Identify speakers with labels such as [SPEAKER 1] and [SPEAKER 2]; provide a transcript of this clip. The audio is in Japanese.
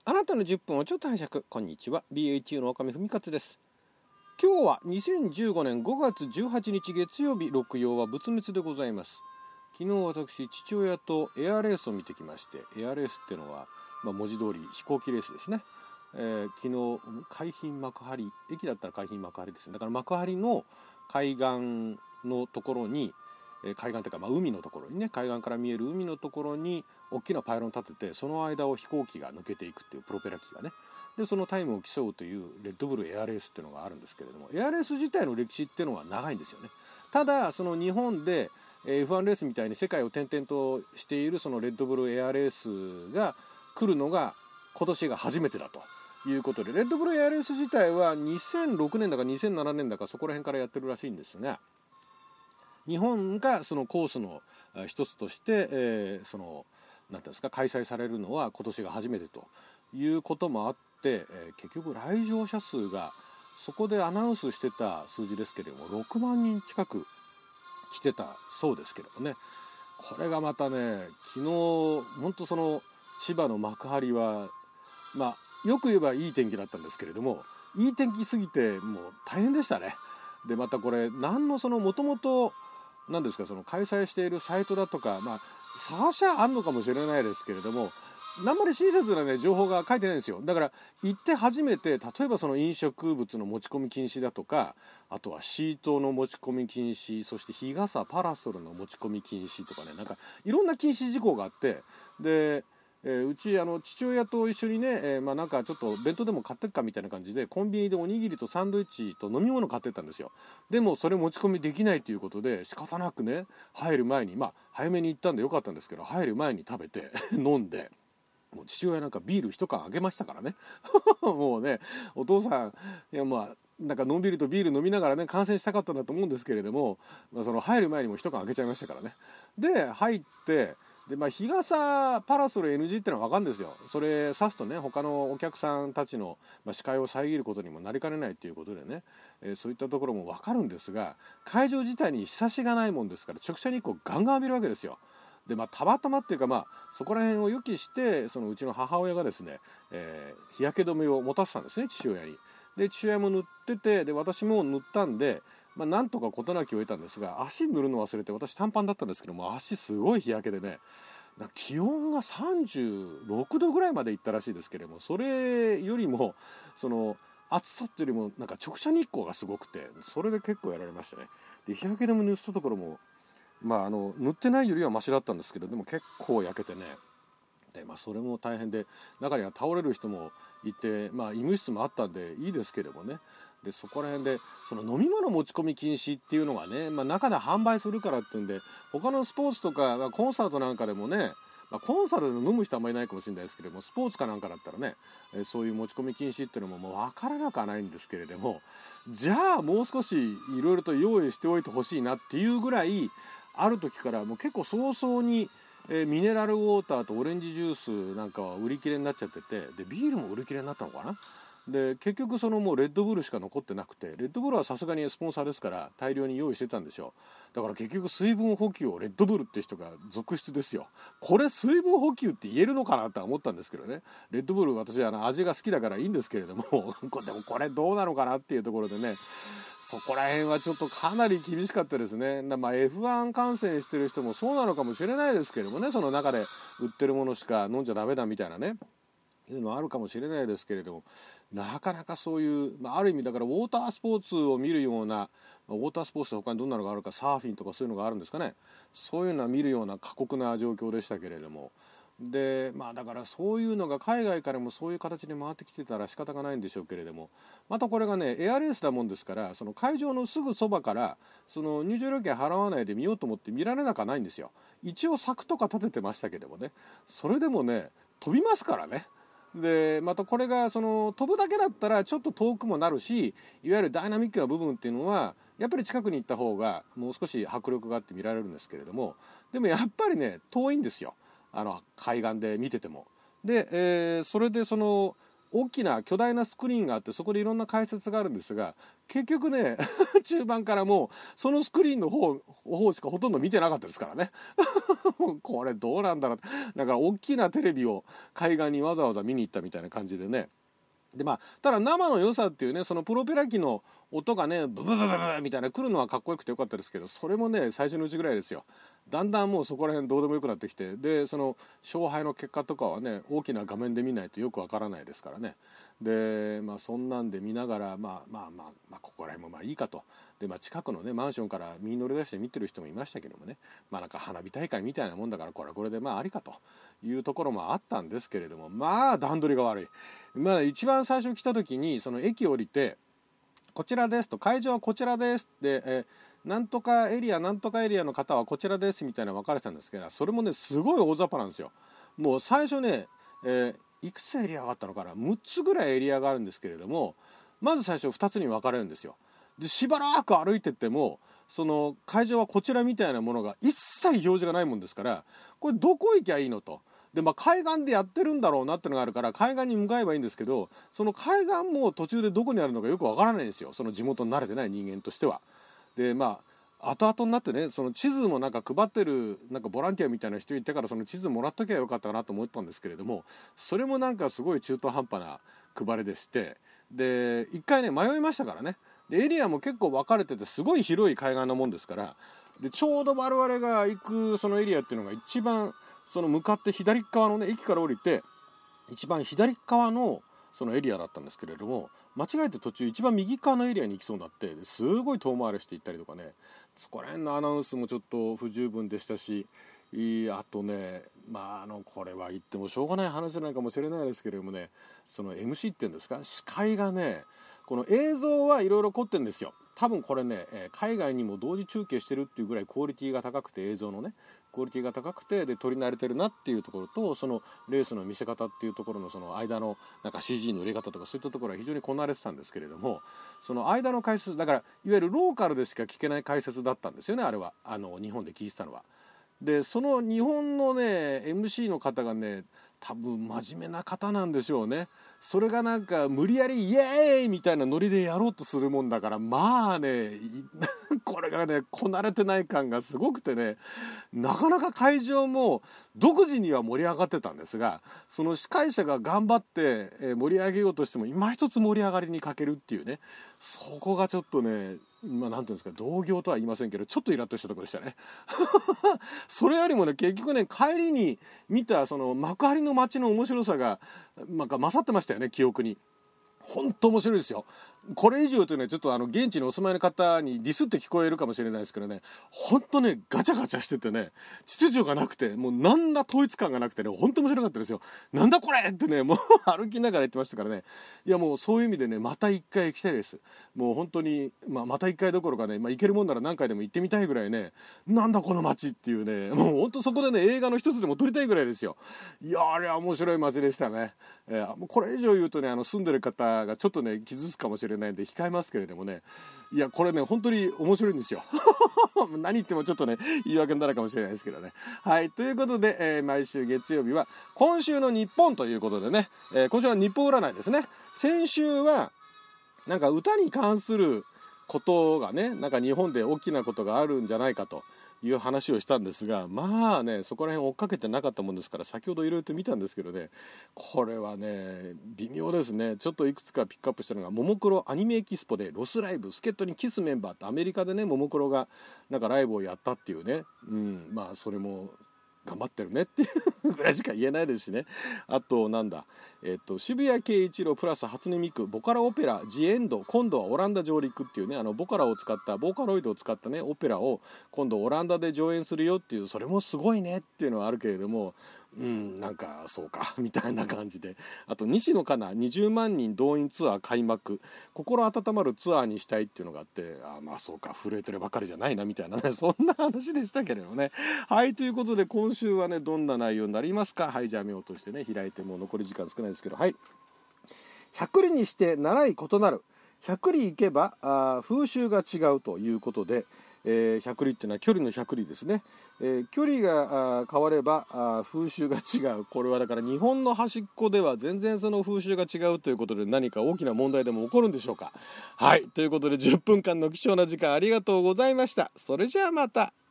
[SPEAKER 1] あなたの10分をちょっと拝借。こんにちは、 BHU の岡見文勝です。今日は2015年5月18日月曜日、六曜は仏滅でございます。昨日私、父親とエアレースを見てきまして、エアレースっていうのは、文字通り飛行機レースですね。昨日海浜幕張、駅だったら海浜幕張ですね。だから幕張の海岸のところに、海岸というか、海のところにね、海岸から見える海のところに大きなパイロンを立てて、その間を飛行機が抜けていくっていう、プロペラ機がね、でそのタイムを競うというレッドブルエアレースっていうのがあるんですけれども、エアレース自体の歴史っていうのは長いんですよね。ただその日本で F1 レースみたいに世界を転々としているそのレッドブルエアレースが来るのが今年が初めてだということで、レッドブルエアレース自体は2006年だか2007年だかそこら辺からやってるらしいんですが、日本がそのコースの一つとして、そのなんていうんですか、開催されるのは今年が初めてということもあって、結局来場者数がそこでアナウンスしてた数字ですけれども6万人近く来てたそうですけれどもね、これがまたね、昨日本当その千葉の幕張はよく言えばいい天気だったんですけれども、いい天気すぎてもう大変でしたね。でまたこれ何のそのもともと何ですか、その開催しているサイトだとか、探しゃあんのかもしれないですけれども、あんまり親切なね情報が書いてないんですよ。だから行って初めて、例えばその飲食物の持ち込み禁止だとか、あとはシートの持ち込み禁止、そして日傘パラソルの持ち込み禁止とかね、なんかいろんな禁止事項があって、でうち父親と一緒にね、なんかちょっと弁当でも買ってっかみたいな感じでコンビニでおにぎりとサンドイッチと飲み物買ってったんですよ。でもそれ持ち込みできないということで仕方なくね、入る前に早めに行ったんでよかったんですけど、入る前に食べて飲んで、もう父親なんかビール一缶あげましたからねもうね、お父さんなんかのんびりとビール飲みながらね観戦したかったんだと思うんですけれども、その入る前にも一缶あげちゃいましたからね。で入って、で日傘パラソル NG ってのは分かるんですよ。それ指すとね、他のお客さんたちの視界を遮ることにもなりかねないということでね、そういったところも分かるんですが、会場自体に日差しがないもんですから直射日光ガンガン浴びるわけですよ。でたまたまっていうか、そこら辺を予期して、そのうちの母親がですね、日焼け止めを持たせたんですね、父親に。で父親も塗ってて、で私も塗ったんで、なんとか事なきを得たんですが、足塗るの忘れて、私短パンだったんですけども、足すごい日焼けでね、気温が36度ぐらいまでいったらしいですけれども、それよりもその暑さっていうよりもなんか直射日光がすごくて、それで結構やられましたね。で日焼け止め塗ったところも塗ってないよりはマシだったんですけど、でも結構焼けてね、でそれも大変で、中には倒れる人もいて、医務室もあったんでいいですけれどもね。でそこら辺でその飲み物持ち込み禁止っていうのがね、中で販売するからっていうんで、他のスポーツとかコンサートなんかでもね、コンサートで飲む人はあんまりいないかもしれないですけれども、スポーツかなんかだったらね、そういう持ち込み禁止っていうのも分からなくはないんですけれども、じゃあもう少しいろいろと用意しておいてほしいなっていうぐらい、ある時からもう結構早々にミネラルウォーターとオレンジジュースなんかは売り切れになっちゃってて、でビールも売り切れになったのかな。で結局そのもうレッドブルしか残ってなくて、レッドブルはさすがにスポンサーですから大量に用意してたんでしょう。だから結局水分補給をレッドブルって人が続出ですよ。これ水分補給って言えるのかなとは思ったんですけどね。レッドブル私味が好きだからいいんですけれどもでもこれどうなのかなっていうところでね、そこら辺はちょっとかなり厳しかったですね。F1 観戦してる人もそうなのかもしれないですけどもね、その中で売ってるものしか飲んじゃダメだみたいなね、いうのはあるかもしれないですけれども、なかなかそういう、ある意味だからウォータースポーツを見るような、ウォータースポーツで他にどんなのがあるか、サーフィンとかそういうのがあるんですかね、そういうのは見るような過酷な状況でしたけれども、でだからそういうのが海外からもそういう形で回ってきてたら仕方がないんでしょうけれども、またこれがねエアレースだもんですから、その会場のすぐそばからその入場料金払わないで見ようと思って見られなくはないんですよ。一応柵とか立ててましたけどもね、それでもね飛びますからね。でまたこれがその飛ぶだけだったらちょっと遠くもなるし、いわゆるダイナミックな部分っていうのはやっぱり近くに行った方がもう少し迫力があって見られるんですけれども、でもやっぱりね遠いんですよ、海岸で見てても。で、それでその大きな巨大なスクリーンがあって、そこでいろんな解説があるんですが、 結局ね中盤からもうそのスクリーンの方しかほとんど見てなかったですからねこれどうなんだろう。だから大きなテレビを海岸にわざわざ見に行ったみたいな感じでね。でただ生の良さっていうね、そのプロペラ機の音がねブブブブブみたいな来るのはかっこよくてよかったですけど、それもね最初のうちぐらいですよ。だんだんもうそこら辺どうでもよくなってきて、でその勝敗の結果とかはね大きな画面で見ないとよくわからないですからね。でそんなんで見ながらここら辺もいいかと。で近くのねマンションから身に乗り出して見てる人もいましたけどもね、なんか花火大会みたいなもんだからこれでありかというところもあったんですけれども、段取りが悪い。一番最初来た時にその駅降りてこちらですと、会場はこちらですで、なんとかエリアの方はこちらですみたいな分かれてたんですけど、それもねすごい大雑把なんですよ。もう最初ね、いくつエリアがあったのかな、6つぐらいエリアがあるんですけれども、まず最初2つに分かれるんですよ。でしばらく歩いてってもその会場はこちらみたいなものが一切表示がないもんですから、これどこ行きゃいいのと。で海岸でやってるんだろうなってのがあるから海岸に向かえばいいんですけど、その海岸も途中でどこにあるのかよくわからないんですよ、その地元に慣れてない人間としては。で後々になってね、その地図もなんか配ってるボランティアみたいな人いてからその地図もらっときゃよかったかなと思ったんですけれども、それもなんかすごい中途半端な配りでして、で一回ね迷いましたからね。でエリアも結構分かれててすごい広い海岸なもんですから、でちょうど我々が行くそのエリアっていうのが一番その向かって左側のね駅から降りて一番左側のそのエリアだったんですけれども、間違えて途中一番右側のエリアに行きそうになって、すごい遠回りして行ったりとかね、そこら辺のアナウンスもちょっと不十分でしたし、あとねこれは言ってもしょうがない話じゃないかもしれないですけれどもね、その MC っていうんですか、司会がねこの映像はいろいろ凝ってるんですよ。多分これね海外にも同時中継してるっていうぐらいクオリティが高くて、映像のねクオリティが高くて、で撮り慣れてるなっていうところと、そのレースの見せ方っていうところのその間のなんか CG の入れ方とかそういったところは非常にこなれてたんですけれども、その間の解説だからいわゆるローカルでしか聞けない解説だったんですよね、あれは日本で聞いてたのは。でその日本のね MC の方がね多分真面目な方なんでしょうね。それがなんか無理やりイエーイみたいなノリでやろうとするもんだから、これがねこなれてない感がすごくてね、なかなか会場も独自には盛り上がってたんですが、その司会者が頑張って盛り上げようとしても今一つ盛り上がりに欠けるっていうね、そこがちょっとねなんていうんですか、同業とは言いませんけどちょっとイラッとしたところでしたねそれよりもね結局ね帰りに見たその幕張の街の面白さが勝ってましたよね、記憶に。本当面白いですよ。これ以上というのはちょっと現地にお住まいの方にディスって聞こえるかもしれないですけどね、本当ねガチャガチャしててね、秩序がなくてもう何ら統一感がなくてね、本当面白かったですよ。なんだこれってねもう歩きながら言ってましたからね。いやもうそういう意味でねまた一回行きたいです。もう本当にまた一回どころかね、行けるもんなら何回でも行ってみたいぐらいね、なんだこの街っていうね、もう本当そこでね映画の一つでも撮りたいぐらいですよ。いやあれは面白い街でしたね。もうこれ以上言うとね住んでる方がちょっとね傷つくかもしれないんで控えますけれどもね、いやこれね本当に面白いんですよ何言ってもちょっとね言い訳になるかもしれないですけどね。はいということで、毎週月曜日は今週の日本ということでね、今週は日本占いですね。先週はなんか歌に関することがねなんか日本で大きなことがあるんじゃないかという話をしたんですが、そこら辺追っかけてなかったもんですから先ほどいろいろと見たんですけどね、これはね微妙ですね。ちょっといくつかピックアップしたのが、ももクロアニメエキスポでロスライブ助っ人にキスメンバーってアメリカでねももクロがなんかライブをやったっていうね、それも頑張ってるねっていうぐらいしか言えないですしね。あと渋谷慶一郎プラス初音ミクボカロオペラジエンド、今度はオランダ上陸っていうねボカロイドを使ったねオペラを今度オランダで上演するよっていう、それもすごいねっていうのはあるけれども、なんかそうかみたいな感じで。あと西野カナ20万人動員ツアー開幕、心温まるツアーにしたいっていうのがあって、そうか震えてるばかりじゃないなみたいなねそんな話でしたけれどね。はいということで今週はねどんな内容になりますか。はいじゃあ目を落としてね開いて、もう残り時間少ないですけど、はい100里にして7位異なる100里行けば風習が違うということで、 100里っていうのは距離の100里ですね。距離が変われば風習が違う。これはだから日本の端っこでは全然その風習が違うということで、何か大きな問題でも起こるんでしょうか。はい、ということで10分間の貴重な時間ありがとうございました。それじゃあまた。